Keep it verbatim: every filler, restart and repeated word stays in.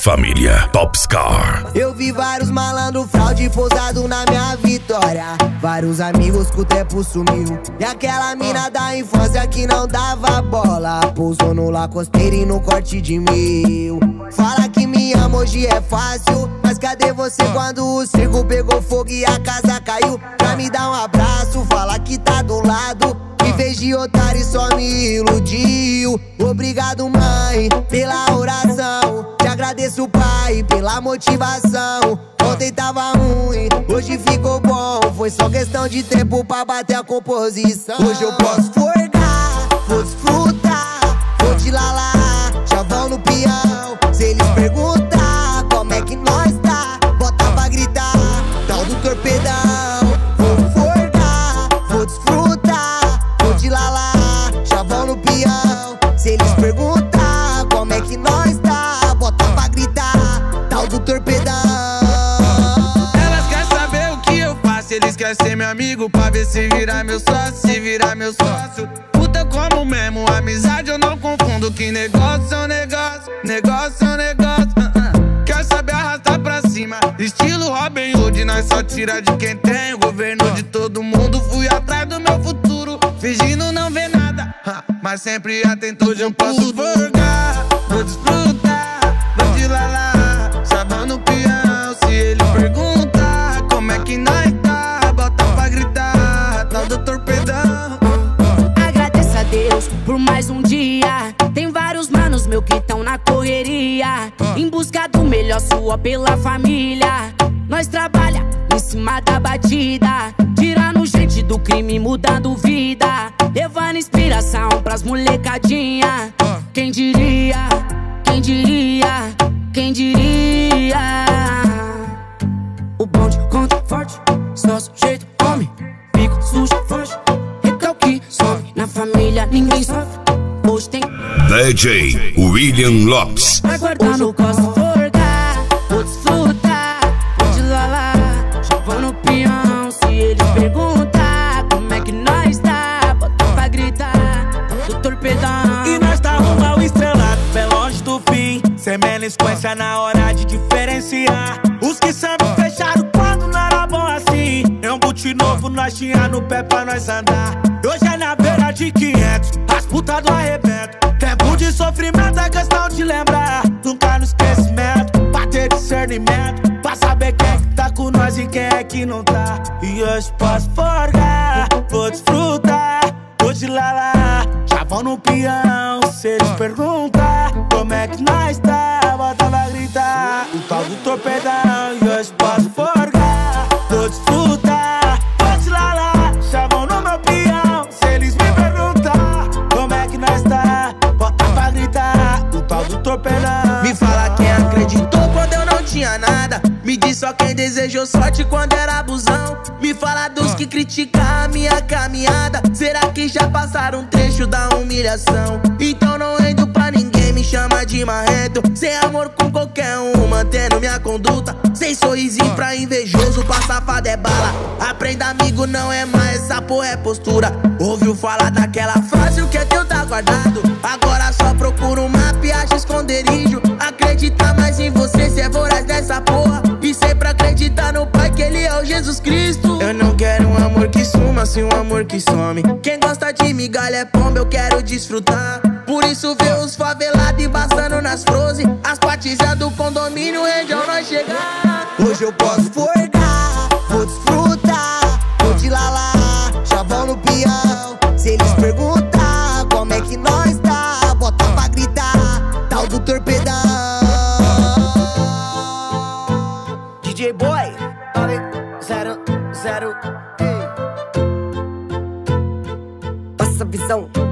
Família Popstar. Eu vi vários malandro fraude pousado na minha vitória. Vários amigos que o tempo sumiu. E aquela mina da infância que não dava bola pousou no Lacosteiro e no corte de mil. Fala que me ama, hoje é fácil, mas cadê você quando o circo pegou fogo e a casa caiu? Pra me dar um abraço, fala que tá do lado. Me fez de otário e só me iludiu. Obrigado, mãe, pela oração. Te agradeço, pai, pela motivação. Ontem tava ruim, hoje ficou bom. Foi só questão de tempo pra bater a composição. Hoje eu posso forgar, vou desfrutar, vou te lalar, chavão no peão. Se eles perguntar como é que nós tá, bota pra gritar, tal do torpedão. Vou forgar, vou desfrutar, vou te lalar, chavão no peão. Se eles perguntar como é que nós tá, bota pra gritar, tal do torpedão. Elas querem saber o que eu faço, eles querem ser meu amigo pra ver se virar meu sócio, se virar meu sócio. Puta como mesmo, amizade eu não confundo. Que negócio é um negócio, negócio é um negócio. uh -uh. Quer saber arrastar pra cima, estilo Robin Hood. Nós só tira de quem tem o governo de todo mundo. Fui atrás do meu futuro, fingindo não ver nada, uh, mas sempre atento. Hoje eu posso forgar, vou desfrutar, vou te lalar, chavão no peão. Se ele perguntar como é que nós tá, bota pra gritar, tal do torpedão. Agradeço a Deus por mais um dia. Tem vários manos meu que tão na correria, em busca do melhor, sua pela família. Nós trabalha em cima da batida, tirando gente do crime, mudando vida, levando inspiração pras molecadinha. Quem diria, quem diria, quem diria? O bonde conta forte, só sujeito homem, pico sujo, foge, recalque, some. Na família ninguém sofre, hoje tem D J William Lopes. Aguardando o posso forgar, vou desfrutar, vou te lalar, chavão no peão. Se eles perguntar como é que nós tá, bota pra gritar, do torpedão. E nós tá rumo ao estrelado, bem longe do fim, sem melisquência na hora de diferenciar. Os que sempre fecharam quando não era bom assim. É um boot novo, nós tinha no pé pra nós andar. Hoje é na beira de quinhentos, as putas do arrebento. Tempo de sofrimento é questão de lembrar, nunca no esquecimento, pra ter discernimento, pra saber quem é que tá com nós e quem é que não tá. E hoje posso forgar, vou desfrutar, vou te lalar, chavão no peão. Se eles perguntar como é que nós tá, bota pra gritar, o tal do torpedão. E hoje posso forgar, vou desfrutar, vou te lalar, chavão no meu peão. Se eles me perguntar como é que nós tá, bota pra gritar, o tal do torpedão. Me fala quem acreditou quando eu não tinha nada. Me diz só quem desejou sorte quando era abusão. Me fala dos que criticam a minha caminhada. Será que já passaram um trecho da humilhação? Então não rendo pra ninguém, me chama de marrento. Sem amor com qualquer um, mantendo minha conduta. Sem sorrisinho pra invejoso, pra safado é bala. Aprenda amigo, não é mais, essa porra é postura. Ouviu falar daquela frase, o que é teu tá guardado. Agora só procura um mapa e acha esconderijo. Acredita mais em você, cê é voraz dessa porra. E sempre acreditar no Pai, que Ele é o Jesus Cristo. Eu não quero um amor que suma, sim um amor que some. Quem gosta de migalha é pomba, eu quero desfrutar. Por isso vê os favelados embaçando nas frose. As patizas do condomínio, onde nós chegar. Hoje eu posso forgar, vou desfrutar, vou te lalar, chavão no peão. Se eles perguntar como é que nós tá, bota pra gritar, tal do torpedão. D J Boy, zero, zero, ei. Passa a visão.